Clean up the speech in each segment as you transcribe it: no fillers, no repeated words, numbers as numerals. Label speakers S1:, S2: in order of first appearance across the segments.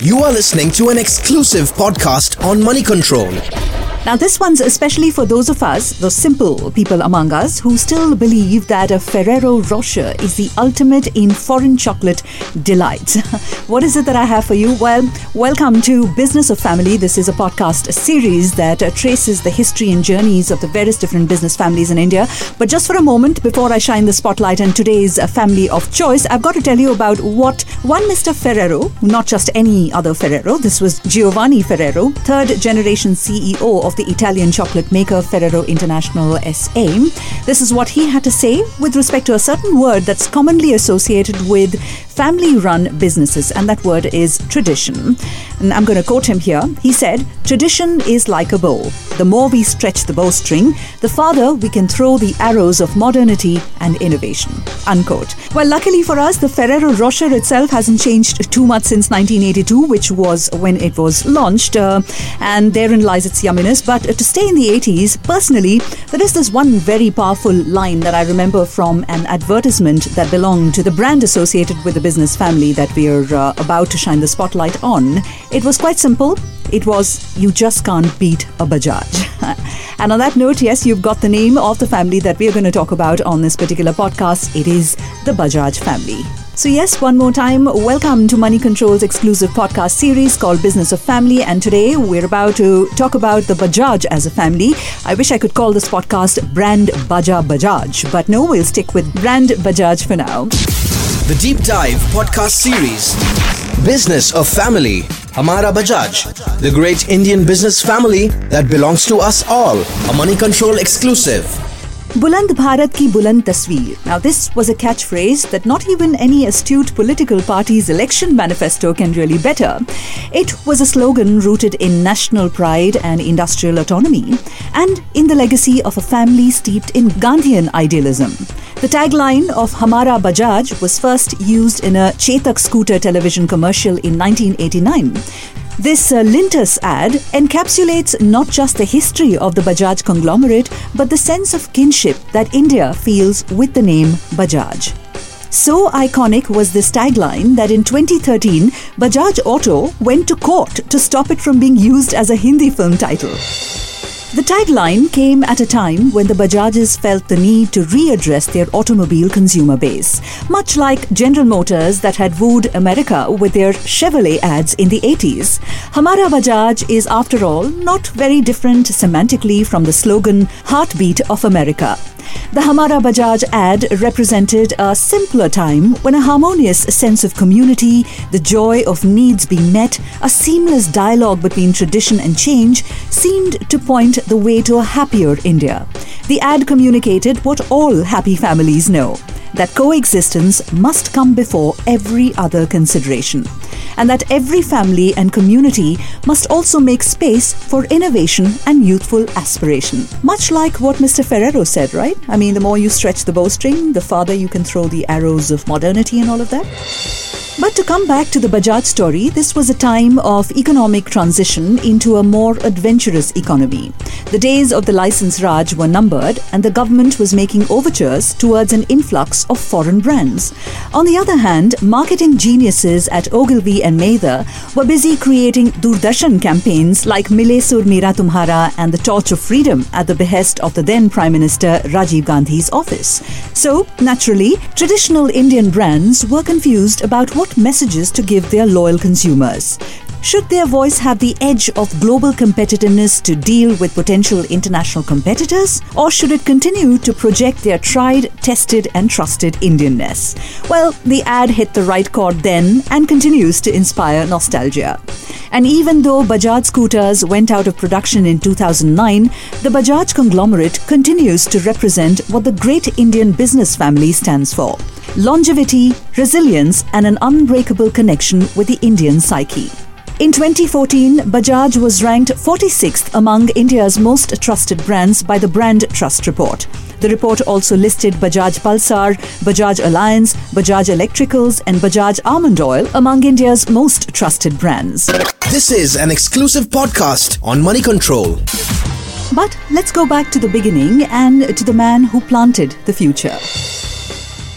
S1: You are listening to an exclusive podcast on Money Control.
S2: Now this one's especially for those of us, those simple people among us, who still believe that a Ferrero Rocher is the ultimate in foreign chocolate delights. What is it that I have for you? Well, welcome to Business of Family. This is a podcast series that traces the history and journeys of the various different business families in India. But just for a moment, before I shine the spotlight on today's family of choice, I've got to tell you about what one Mr. Ferrero, not just any other Ferrero, this was Giovanni Ferrero, third generation CEO of the Italian chocolate maker Ferrero International SA. This is what he had to say with respect to a certain word that's commonly associated with family-run businesses, and that word is tradition. And I'm going to quote him here. He said, "Tradition is like a bow. The more we stretch the bowstring, the farther we can throw the arrows of modernity and innovation." Unquote. Well, luckily for us, the Ferrero Rocher itself hasn't changed too much since 1982, which was when it was launched, and therein lies its yumminess. But to stay in the 80s, personally, there is this one very powerful line that I remember from an advertisement that belonged to the brand associated with the business family that we're about to shine the spotlight on. It was quite simple. It was, "You just can't beat a Bajaj." And on that note, yes, you've got the name of the family that we're going to talk about on this particular podcast. It is the Bajaj family. So yes, one more time, welcome to Money Control's exclusive podcast series called Business of Family. And today we're about to talk about the Bajaj as a family. I wish I could call this podcast Brand Baja Bajaj, but no, we'll stick with Brand Bajaj for now.
S1: The Deep Dive podcast series. Business of Family. Hamara Bajaj. The great Indian business family that belongs to us all. A Money Control exclusive.
S2: Buland Bharat ki buland tasveer. Now this was a catchphrase that not even any astute political party's election manifesto can really better. It was a slogan rooted in national pride and industrial autonomy, and in the legacy of a family steeped in Gandhian idealism. The tagline of Hamara Bajaj was first used in a Chetak scooter television commercial in 1989. This Lintus ad encapsulates not just the history of the Bajaj conglomerate, but the sense of kinship that India feels with the name Bajaj. So iconic was this tagline that in 2013, Bajaj Auto went to court to stop it from being used as a Hindi film title. The tagline came at a time when the Bajajs felt the need to readdress their automobile consumer base, much like General Motors that had wooed America with their Chevrolet ads in the 80s. Hamara Bajaj is, after all, not very different semantically from the slogan Heartbeat of America. The Hamara Bajaj ad represented a simpler time when a harmonious sense of community, the joy of needs being met, a seamless dialogue between tradition and change seemed to point the way to a happier India. The ad communicated what all happy families know, that coexistence must come before every other consideration, and that every family and community must also make space for innovation and youthful aspiration. Much like what Mr. Ferrero said, right? I mean, the more you stretch the bowstring, the farther you can throw the arrows of modernity and all of that. But to come back to the Bajaj story, this was a time of economic transition into a more adventurous economy. The days of the license Raj were numbered, and the government was making overtures towards an influx of foreign brands. On the other hand, marketing geniuses at Ogilvy and Mather were busy creating Doordarshan campaigns like Mile Sur Mera Tumhara and the Torch of Freedom at the behest of the then Prime Minister Rajiv Gandhi's office. So, naturally, traditional Indian brands were confused about what messages to give their loyal consumers. Should their voice have the edge of global competitiveness to deal with potential international competitors, or should it continue to project their tried, tested and trusted Indianness? Well, the ad hit the right chord then and continues to inspire nostalgia. And even though Bajaj scooters went out of production in 2009, the Bajaj conglomerate continues to represent what the great Indian business family stands for: longevity, resilience and an unbreakable connection with the Indian psyche. In 2014, Bajaj was ranked 46th among India's most trusted brands by the Brand Trust Report. The report also listed Bajaj Pulsar, Bajaj Alliance, Bajaj Electricals and Bajaj Almond Oil among India's most trusted brands.
S1: This is an exclusive podcast on Money Control.
S2: But let's go back to the beginning and to the man who planted the future.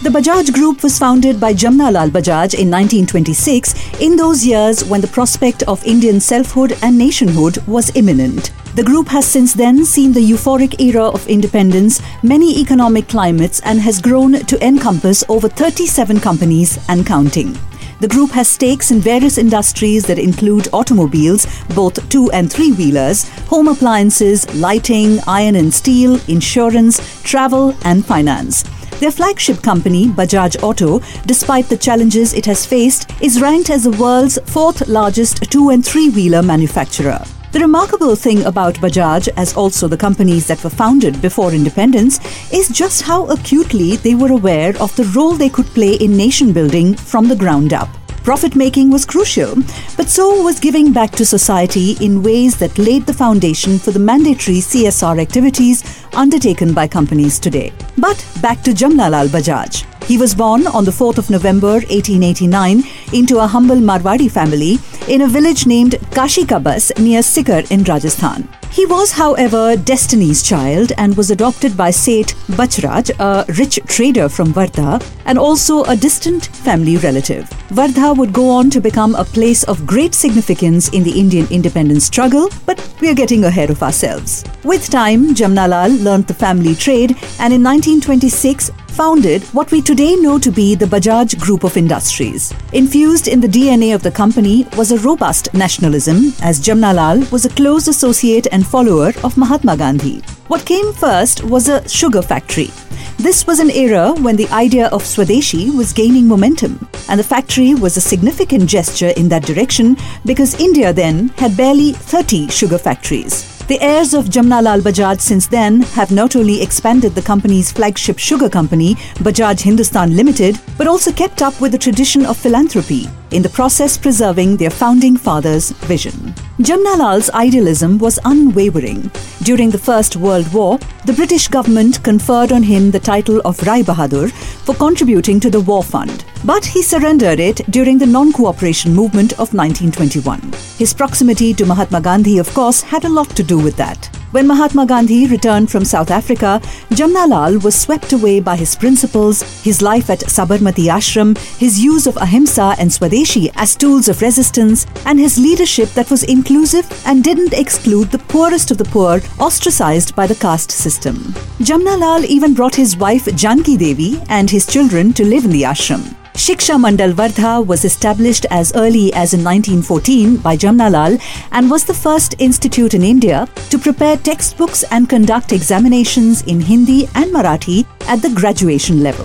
S2: The Bajaj Group was founded by Jamnalal Bajaj in 1926, in those years when the prospect of Indian selfhood and nationhood was imminent. The group has since then seen the euphoric era of independence, many economic climates, and has grown to encompass over 37 companies and counting. The group has stakes in various industries that include automobiles, both 2- and 3-wheelers, home appliances, lighting, iron and steel, insurance, travel and finance. Their flagship company, Bajaj Auto, despite the challenges it has faced, is ranked as the world's 4th largest 2- and 3-wheeler manufacturer. The remarkable thing about Bajaj, as also the companies that were founded before independence, is just how acutely they were aware of the role they could play in nation building from the ground up. Profit-making was crucial, but so was giving back to society in ways that laid the foundation for the mandatory CSR activities undertaken by companies today. But back to Jamnalal Bajaj. He was born on the 4th of November 1889 into a humble Marwadi family in a village named Kashikabas near Sikar in Rajasthan. He was, however, destiny's child and was adopted by Seth Bachraj, a rich trader from Wardha, and also a distant family relative. Wardha would go on to become a place of great significance in the Indian independence struggle, but we are getting ahead of ourselves. With time, Jamnalal learnt the family trade and in 1926 founded what we today know to be the Bajaj Group of Industries. Infused in the DNA of the company was a robust nationalism, as Jamnalal was a close associate and follower of Mahatma Gandhi. What came first was a sugar factory. This was an era when the idea of Swadeshi was gaining momentum, and the factory was a significant gesture in that direction because India then had barely 30 sugar factories. The heirs of Jamnalal Bajaj since then have not only expanded the company's flagship sugar company, Bajaj Hindustan Limited, but also kept up with the tradition of philanthropy, in the process preserving their founding father's vision. Jamnalal's idealism was unwavering. During the First World War, the British government conferred on him the title of Rai Bahadur for contributing to the war fund, but he surrendered it during the non-cooperation movement of 1921. His proximity to Mahatma Gandhi, of course, had a lot to do with that. When Mahatma Gandhi returned from South Africa, Jamnalal was swept away by his principles, his life at Sabarmati Ashram, his use of ahimsa and Swadeshi as tools of resistance, and his leadership that was inclusive and didn't exclude the poorest of the poor ostracized by the caste system. Jamnalal even brought his wife Janki Devi and his children to live in the ashram. Shiksha Mandal Wardha was established as early as in 1914 by Jamnalal and was the first institute in India to prepare textbooks and conduct examinations in Hindi and Marathi at the graduation level.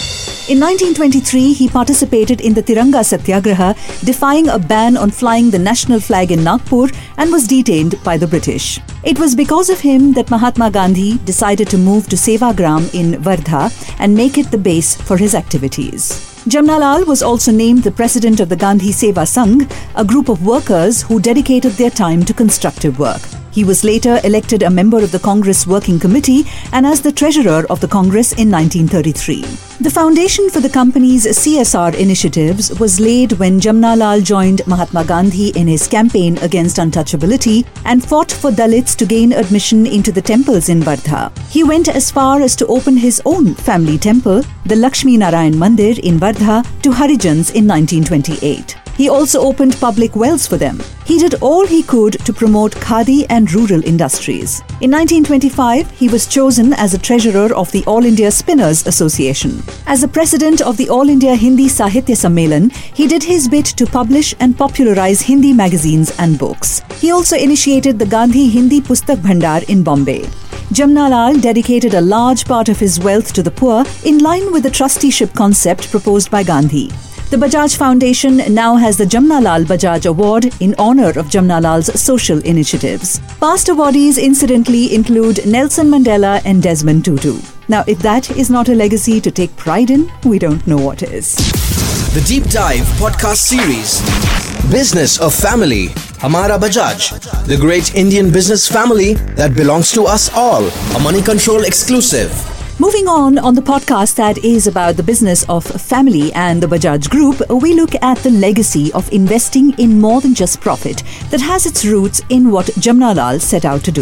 S2: In 1923, he participated in the Tiranga Satyagraha, defying a ban on flying the national flag in Nagpur, and was detained by the British. It was because of him that Mahatma Gandhi decided to move to Sevagram in Wardha and make it the base for his activities. Jamnalal was also named the president of the Gandhi Seva Sangh, a group of workers who dedicated their time to constructive work. He was later elected a member of the Congress Working Committee and as the treasurer of the Congress in 1933. The foundation for the company's CSR initiatives was laid when Jamnalal joined Mahatma Gandhi in his campaign against untouchability and fought for Dalits to gain admission into the temples in Wardha. He went as far as to open his own family temple, the Lakshmi Narayan Mandir in Wardha, to Harijans in 1928. He also opened public wells for them. He did all he could to promote khadi and rural industries. In 1925, he was chosen as a treasurer of the All India Spinners Association. As the president of the All India Hindi Sahitya Sammelan, he did his bit to publish and popularize Hindi magazines and books. He also initiated the Gandhi Hindi Pustak Bhandar in Bombay. Jamnalal dedicated a large part of his wealth to the poor in line with the trusteeship concept proposed by Gandhi. The Bajaj Foundation now has the Jamnalal Bajaj Award in honor of Jamnalal's social initiatives. Past awardees incidentally include Nelson Mandela and Desmond Tutu. Now, if that is not a legacy to take pride in, we don't know what is.
S1: The Deep Dive podcast series, Business of Family, Hamara Bajaj, the great Indian business family that belongs to us all, a Money Control exclusive.
S2: Moving on the podcast that is about the business of family and the Bajaj Group, we look at the legacy of investing in more than just profit that has its roots in what Jamnalal set out to do.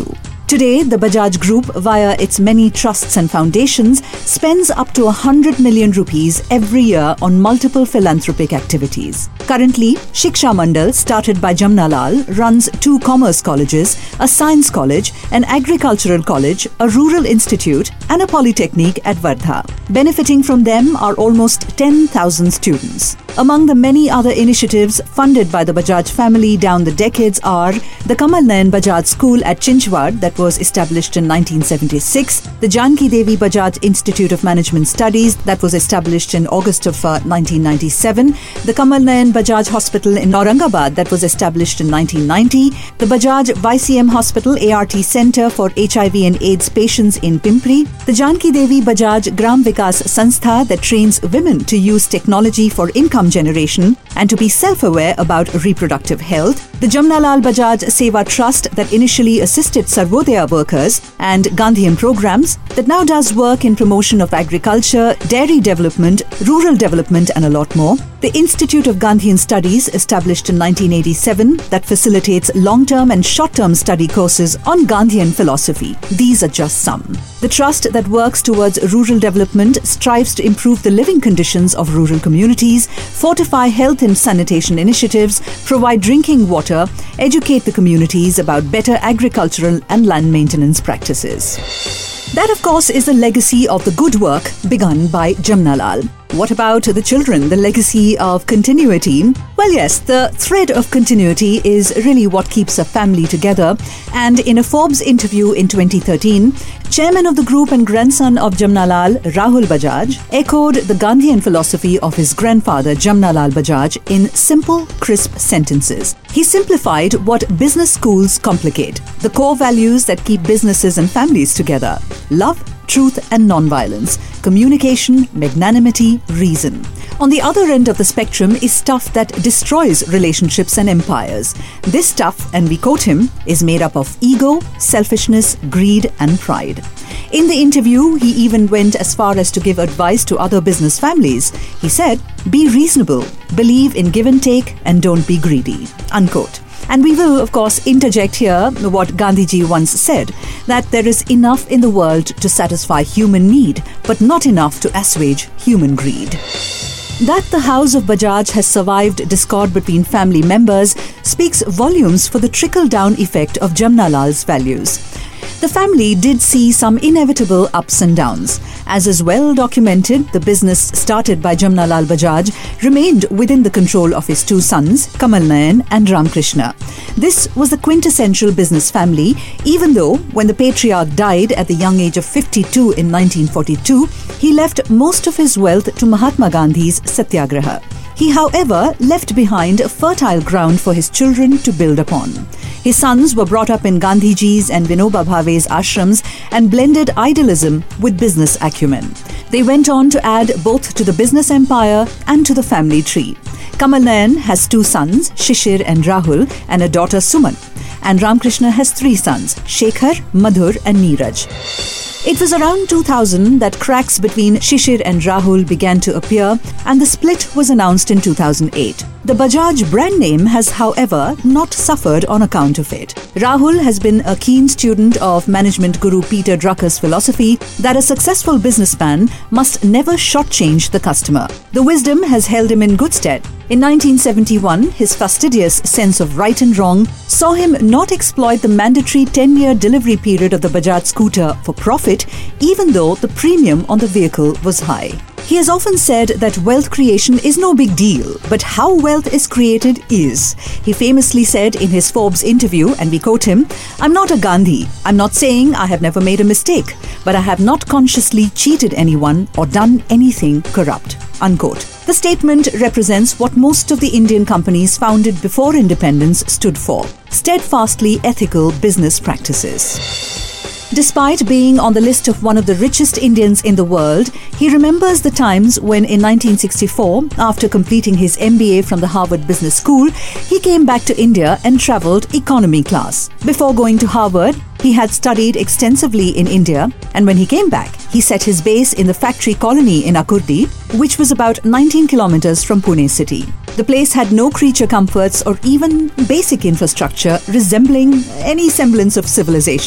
S2: Today, the Bajaj Group, via its many trusts and foundations, spends up to 100 million rupees every year on multiple philanthropic activities. Currently, Shiksha Mandal, started by Jamna Lal, runs 2 commerce colleges, a science college, an agricultural college, a rural institute, and a polytechnic at Wardha. Benefiting from them are almost 10,000 students. Among the many other initiatives funded by the Bajaj family down the decades are the Kamal Nayan Bajaj School at Chinchwad that was established in 1976, the Janki Devi Bajaj Institute of Management Studies that was established in August of 1997, the Kamal Nayan Bajaj Hospital in Aurangabad that was established in 1990, the Bajaj YCM Hospital ART Centre for HIV and AIDS patients in Pimpri, the Janki Devi Bajaj Gram Vikas Sanstha that trains women to use technology for income generation and to be self-aware about reproductive health, the Jamna Lal Bajaj Seva Trust that initially assisted Sarvodaya workers and Gandhian programs that now does work in promotion of agriculture, dairy development, rural development and a lot more, the Institute of Gandhian Studies established in 1987 that facilitates long-term and short-term study courses on Gandhian philosophy. These are just some. The trust that works towards rural development strives to improve the living conditions of rural communities, fortify health and sanitation initiatives, provide drinking water, educate the communities about better agricultural and land maintenance practices. That, of course, is the legacy of the good work begun by Jamna Lal. What about the children, the legacy of continuity? Well, yes, the thread of continuity is really what keeps a family together. And in a Forbes interview in 2013, chairman of the group and grandson of Jamna Lal, Rahul Bajaj, echoed the Gandhian philosophy of his grandfather, Jamna Lal Bajaj, in simple, crisp sentences. He simplified what business schools complicate, the core values that keep businesses and families together: love, truth and non-violence, communication, magnanimity, reason. On the other end of the spectrum is stuff that destroys relationships and empires. This stuff, and we quote him, is made up of ego, selfishness, greed and pride. In the interview, he even went as far as to give advice to other business families. He said, "Be reasonable, believe in give and take and don't be greedy." Unquote. And we will, of course, interject here what Gandhiji once said, that there is enough in the world to satisfy human need, but not enough to assuage human greed. That the house of Bajaj has survived discord between family members speaks volumes for the trickle-down effect of Jamna Lal's values. The family did see some inevitable ups and downs. As is well documented, the business started by Jamna Lal Bajaj remained within the control of his 2 sons, Kamal Nayan and Ramkrishna. This was the quintessential business family, even though when the patriarch died at the young age of 52 in 1942, he left most of his wealth to Mahatma Gandhi's Satyagraha. He, however, left behind a fertile ground for his children to build upon. His sons were brought up in Gandhiji's and Vinoba Bhave's ashrams and blended idealism with business acumen. They went on to add both to the business empire and to the family tree. Kamal Nayan has 2 sons, Shishir and Rahul, and a daughter Suman. And Ramkrishna has 3 sons, Shekhar, Madhur and Neeraj. It was around 2000 that cracks between Shishir and Rahul began to appear, and the split was announced in 2008. The Bajaj brand name has, however, not suffered on account of it. Rahul has been a keen student of management guru Peter Drucker's philosophy that a successful businessman must never shortchange the customer. The wisdom has held him in good stead. In 1971, his fastidious sense of right and wrong saw him not exploit the mandatory 10-year delivery period of the Bajaj scooter for profit, even though the premium on the vehicle was high. He has often said that wealth creation is no big deal, but how wealth is created is. He famously said in his Forbes interview, and we quote him, "I'm not a Gandhi. I'm not saying I have never made a mistake, but I have not consciously cheated anyone or done anything corrupt." Unquote. The statement represents what most of the Indian companies founded before independence stood for: steadfastly ethical business practices. Despite being on the list of one of the richest Indians in the world, he remembers the times when in 1964, after completing his MBA from the Harvard Business School, he came back to India and travelled economy class. Before going to Harvard, he had studied extensively in India, and when he came back, he set his base in the factory colony in Akurdi, which was about 19 kilometers from Pune city. The place had no creature comforts or even basic infrastructure resembling any semblance of civilization.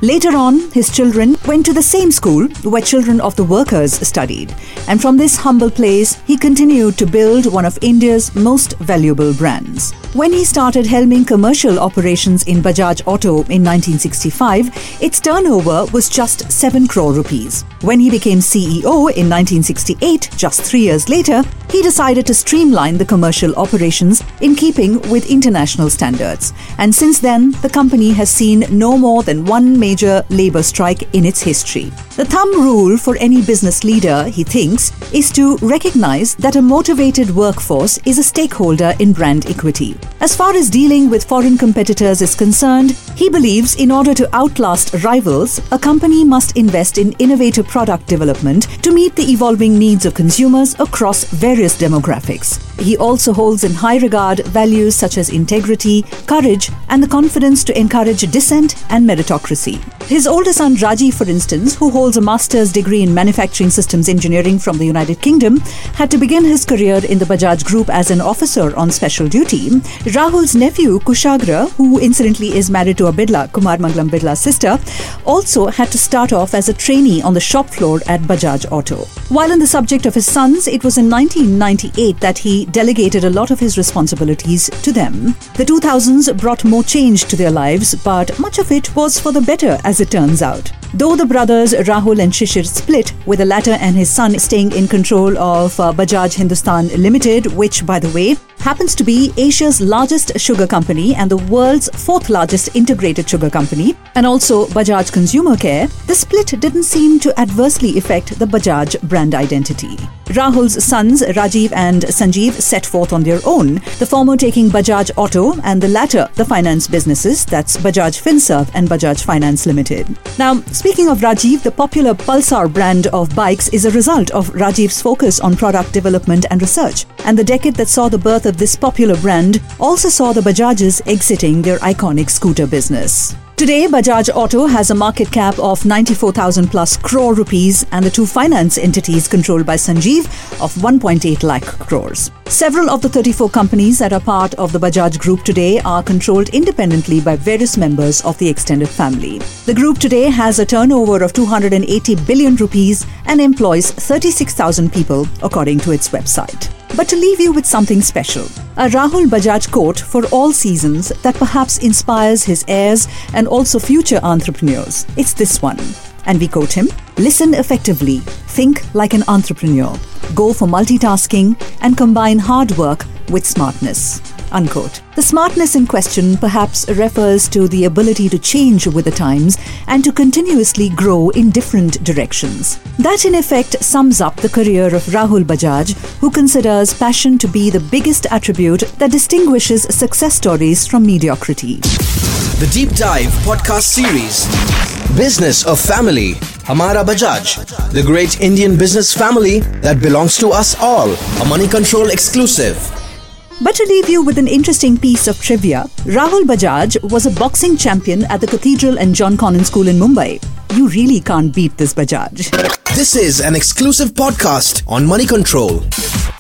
S2: Later on, his children went to the same school where children of the workers studied. And from this humble place, he continued to build one of India's most valuable brands. When he started helming commercial operations in Bajaj Auto in 1965, its turnover was just 7 crore rupees. When he became CEO in 1968, just 3 years later, he decided to streamline the commercial operations in keeping with international standards. And since then, the company has seen no more than one major labor strike in its history. The thumb rule for any business leader, he thinks, is to recognize that a motivated workforce is a stakeholder in brand equity. As far as dealing with foreign competitors is concerned, he believes in order to outlast rivals, a company must invest in innovative product development to meet the evolving needs of consumers across various demographics. He also holds in high regard values such as integrity, courage, and the confidence to encourage dissent and meritocracy. His older son Rajiv, for instance, who holds a master's degree in manufacturing systems engineering from the United Kingdom, had to begin his career in the Bajaj Group as an officer on special duty. Rahul's nephew Kushagra, who incidentally is married to a Bidla, Kumar Mangalam Bidla's sister, also had to start off as a trainee on the shop floor at Bajaj Auto. While on the subject of his sons, it was in 1998 that he delegated a lot of his responsibilities to them. The 2000s brought more change to their lives, but much of it was for the better, as it turns out. Though the brothers Rahul and Shishir split, with the latter and his son staying in control of Bajaj Hindustan Limited, which, by the way, happens to be Asia's largest sugar company and the world's 4th largest integrated sugar company, and also Bajaj Consumer Care, the split didn't seem to adversely affect the Bajaj brand identity. Rahul's sons Rajiv and Sanjeev set forth on their own, the former taking Bajaj Auto and the latter the finance businesses, that's Bajaj Finserv and Bajaj Finance Limited. Now, speaking of Rajiv, the popular Pulsar brand of bikes is a result of Rajiv's focus on product development and research, and the decade that saw the birth of this popular brand also saw the Bajajes exiting their iconic scooter business. Today, Bajaj Auto has a market cap of 94,000 plus crore rupees and the two finance entities controlled by Sanjeev of 1.8 lakh crores. Several of the 34 companies that are part of the Bajaj Group today are controlled independently by various members of the extended family. The group today has a turnover of 280 billion rupees and employs 36,000 people, according to its website. But to leave you with something special, a Rahul Bajaj quote for all seasons that perhaps inspires his heirs and also future entrepreneurs. It's this one. And we quote him, "Listen effectively, think like an entrepreneur, go for multitasking and combine hard work with smartness." Unquote. The smartness in question perhaps refers to the ability to change with the times and to continuously grow in different directions. That in effect sums up the career of Rahul Bajaj, who considers passion to be the biggest attribute that distinguishes success stories from mediocrity.
S1: The Deep Dive podcast series, Business of Family, Hamara Bajaj, the great Indian business family that belongs to us all, a Money Control exclusive.
S2: But to leave you with an interesting piece of trivia, Rahul Bajaj was a boxing champion at the Cathedral and John Connon School in Mumbai. You really can't beat this Bajaj.
S1: This is an exclusive podcast on Money Control.